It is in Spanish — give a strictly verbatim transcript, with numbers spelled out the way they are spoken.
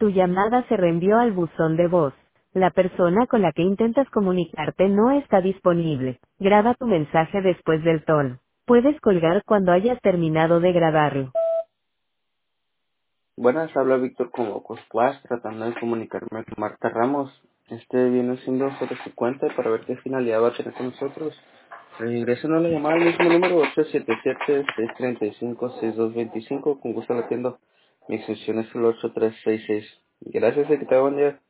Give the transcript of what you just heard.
Tu llamada se reenvió al buzón de voz. La persona con la que intentas comunicarte no está disponible. Graba tu mensaje después del tono. Puedes colgar cuando hayas terminado de grabarlo. Buenas, habla Víctor con Locos Plus, tratando de comunicarme con Marta Ramos. Este viene siendo sobre su cuenta para ver qué finalidad va a tener con nosotros. Regresen a la llamada al mismo número ocho siete siete, seis tres cinco, seis dos dos cinco. Con gusto la atiendo. Mi extensión es el ocho tres seis seis. Gracias y que te buen día.